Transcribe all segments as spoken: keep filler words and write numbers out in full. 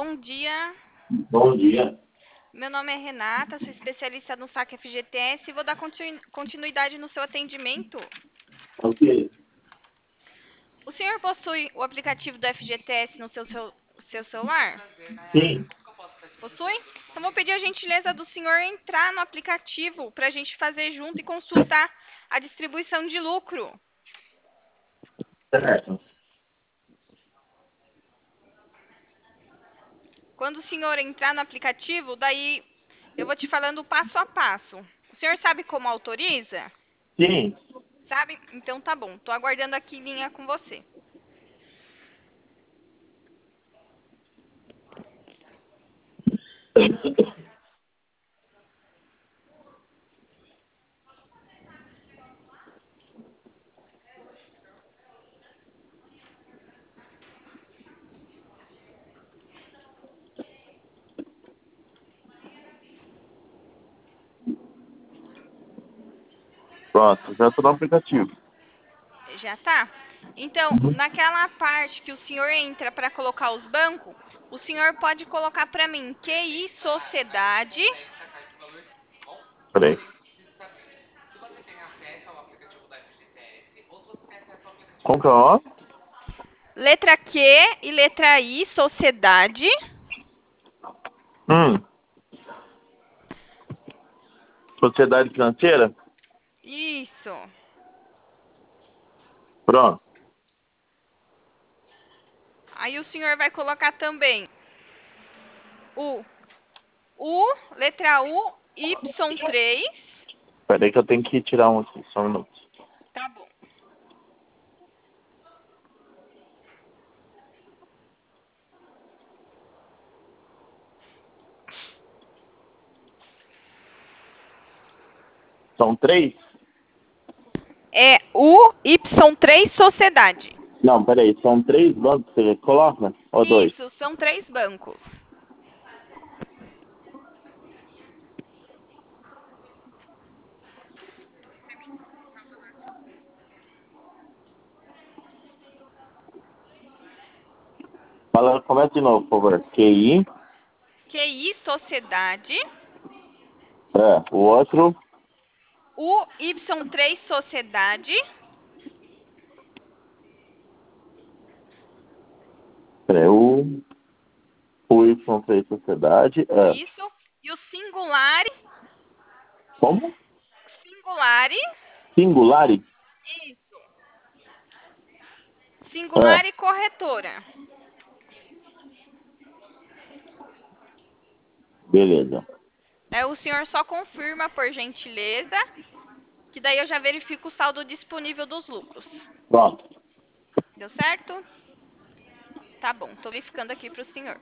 bom dia. Bom dia. Meu nome é Renata, sou especialista no saque F G T S e vou dar continu- continuidade no seu atendimento. Ok. O senhor possui o aplicativo do F G T S no seu, seu, seu celular? Sim, Possui? Então vou pedir a gentileza do senhor entrar no aplicativo para a gente fazer junto e consultar a distribuição de lucro. certo. Quando o senhor entrar no aplicativo, daí eu vou te falando passo a passo. O senhor sabe como autoriza? Sim. Sabe? Então tá bom. Tô aguardando aqui em linha com você. Pronto, já estou no aplicativo. Já tá? Então, Uhum. naquela parte que o senhor entra para colocar os bancos, o senhor pode colocar para mim Q I Sociedade. Peraí. Como que é o nome? Letra Q e letra I, Sociedade. Hum. Sociedade financeira? Isso. Pronto. Aí o senhor vai colocar também o U, letra U, Y três. Peraí que eu tenho que tirar um aqui, só um minuto. Tá bom. São três? É U, Y três, Sociedade. Não, peraí, são três bancos que você coloca? Ou dois? Isso, são três bancos. Fala, começa de novo, por favor. Q I. Q I Sociedade. É, o outro. U, Y três, Sociedade. Peraí, o, o Y três Sociedade. É. Isso. E o Singulari. Como? Singulari. Singulari? Isso. É. Singulari Corretora. Beleza. É, o senhor só confirma, por gentileza, que daí eu já verifico o saldo disponível dos lucros. Pronto. Deu certo? Tá bom, tô verificando aqui para o senhor.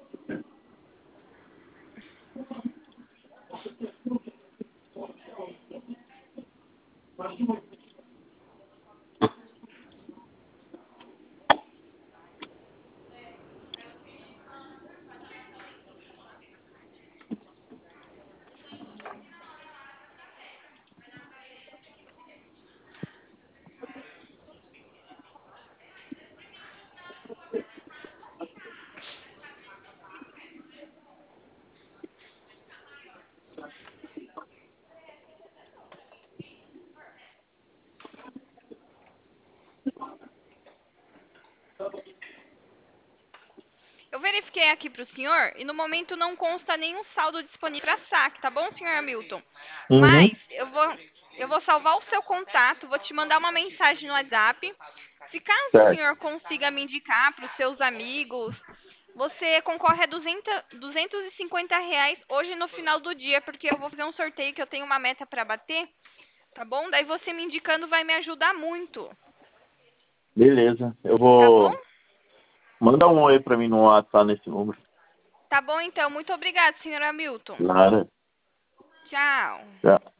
Eu verifiquei aqui para o senhor e no momento não consta nenhum saldo disponível para saque, tá bom, senhor Hamilton? Uhum. Mas eu vou, eu vou salvar o seu contato, vou te mandar uma mensagem no WhatsApp. Se caso o Certo. senhor consiga me indicar para os seus amigos, você concorre a duzentos, duzentos e cinquenta reais hoje no final do dia, porque eu vou fazer um sorteio que eu tenho uma meta para bater, tá bom? Daí você me indicando vai me ajudar muito, Beleza. Eu tá bom? vou. Manda um oi pra mim no WhatsApp nesse número. Tá bom então, muito obrigada, senhor Hamilton. Nada. Tchau. Já.